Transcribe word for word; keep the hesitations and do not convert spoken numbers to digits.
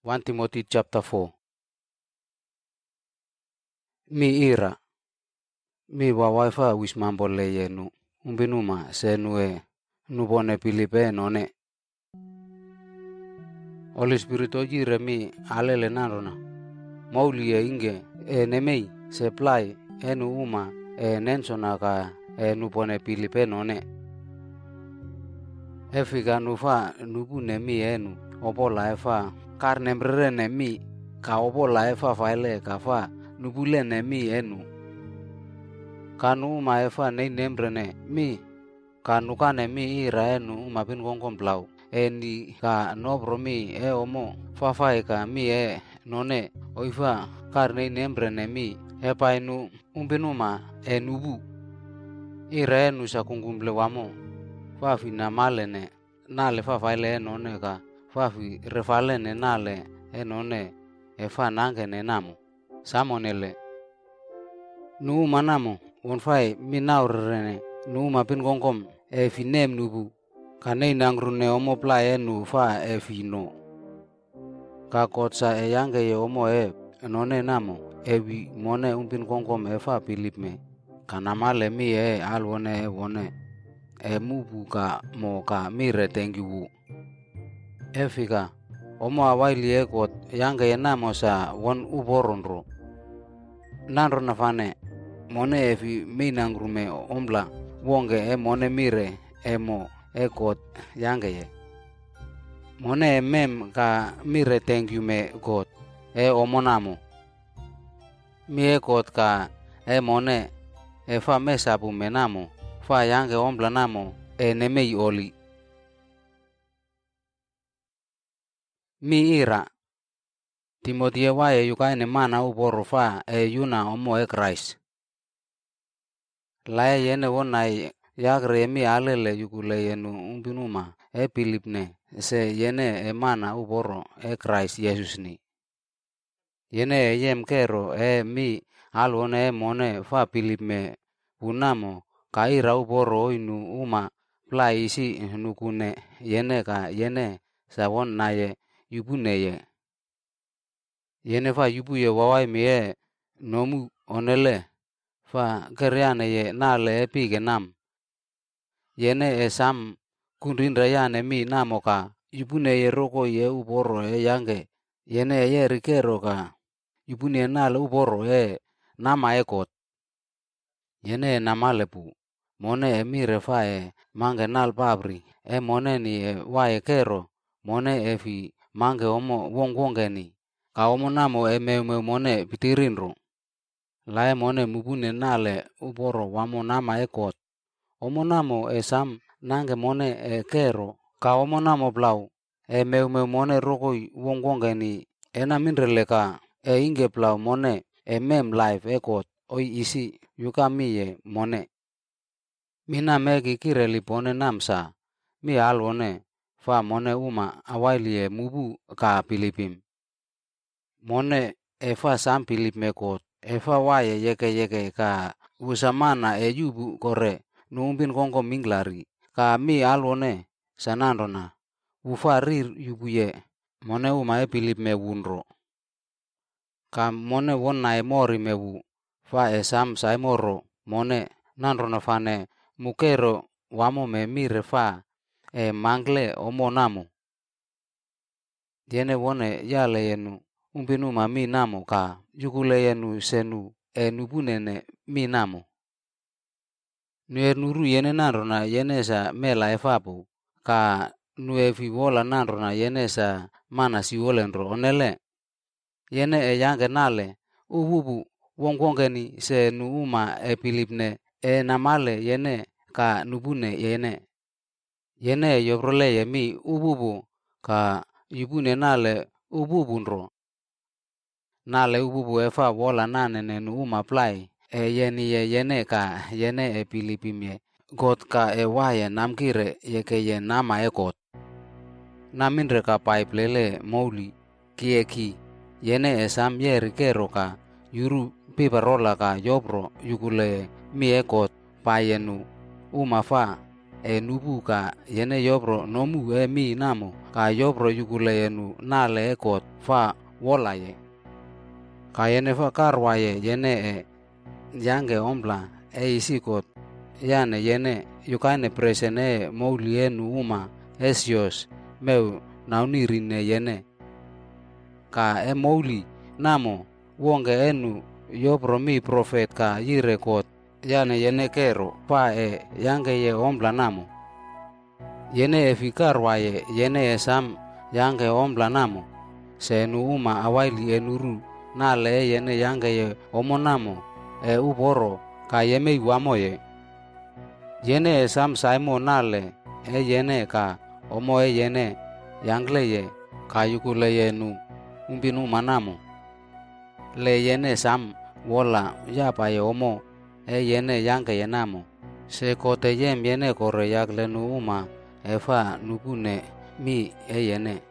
First Timothy chapter four. Mi ira. Mi wawaifa wismambole yenu. Umbinuma senue nubone pilipe none. Holy Spirit ojire mi alele narona. Mauli e inge e nemei supply enu uma e nensona ka e nubone pilipe none. Efika nufa nubune mi enu opola efa karne mbrere ne mi ka opola efa faile ka fa nubule ne mi enu. Kanu uma efa nei nembrene mi kanu kane mi ira enu uma pin kongkom blau eni ka nobro mi e omo fafai ka mi e none oifa karne nembrene mi epa enu umbinuma enubu ira enu sakungumble wamo fafi na malene nale fafaile enone ka fafi refalene nale enone efa nangene namo samonele nu manamo onfai minaurene nu mapin kongkom e finem nubu kanei nangrune omo pla enu fa e fino ka kotsa e yange ye omo e none namo ewi mone umpin kongkom e fa pilipme kanamale mi e alwone e wone e mubu ka mo ka mire tengiwu efika omo awaili e kot yange ye namo sa won uboronro nanro nafane mone efi minangrume ombla wonge e mone mire e mo e kot yange ye mone e mem ka mire thank you me god e omonamo mi e kot ka e mone e fa mesapu menamo fa yange ombla namo e nemei oli mi ira Timothy e wa e yukaine mana uboro fa e yuna omo e Christ lae yene wonai yagre mi alele yukule yenu umbinuma e pilipne se yene e mana uboro e Christ Jesus ni yene e yem kero e mi alone e mone fa pilipme unamo kaira uboro inu uma pla isi nukune yene ka yene sawon naye yupuneye yene fa yupuye wawai mi e nomu onele fa keryane ye nale epige nam yene e sam kundindra yane mi namoka yupune ye roko ye uboro e yange yene ye rikero ka yupune nale uboro e nama ekot yene e namalepu mone e mire fa e mange nal babri e mone ni e wa e kero mone e fi mange omo wongwongeni ka omo namo e meu mone pitirinro lae mone mubune nale uboro wamo nama ekot omo namo e sam nange mone e kero ka omo namo blau e meu meu mone rokoi wongwongeni ena minrele ka e inge blau mone e mem life ekot oi isi yuka miye mone mina megi kireli pone namsa mi alwone fa mone uma awaili e mubu ka pilipim mone e fa sam pilip mekot efa waye yeke yeke ka usamana e yubu kore numbin kongko minglari ka mi alwone sanandona ufa rir yubuye mone uma e pilip me wunro ka mone wona e mori mewu fa e sam sai moro mone nandrona fane mukero wamo me mire fa e mangle omo namo diene wone yale yenu umbinuma mi namo ka yukule yenu senu e nubunene mi namo nuer nuru yene nandrona yene sa mela e fapu ka nue fi wola nandrona yene sa mana si wolenro onele yene e yange nale ububu wongwongeni se nu uma e pilipne e namale yene ka nubune yene yene e yobrole ye mi ububu ka yubune nale ububunro nale ububu efa wola nanene nu uma plai e yeni ye yene ka yene e pilipimye god ka e waye namkire yeke ye nama e god naminre ka paiplele mouli kieki yene e sam ye rikero ka yuru piparola ka yobro yukule mi e god payenu uma fa e nubu ka yene yobro nomu e mi namo ka yobro yukule yenu nale ekot fa wolaye. Ka yene fa karwaye yene e yange ombla e isikot yane yene yukane presene mouli enu uma esios meu naunirine yene. Ka e mouli namo wonge enu yobro mi profet ka yirekot yane yene kero pa e yange ye ombla namo. Yene e fikarwaye yene e sam yange ombla namo se nu uma awaili enuru nale e yene yange ye omo namo e uboro ka yeme iwamoye. Yene e sam saimo nale e yene ka omo e yene yangle ye ka yukule ye nu umbinu manamo. Le yene sam wola yapa ye omo e yene yange ye namo se kote yem yene kore yagle nu uma e fa nukune mi e yene.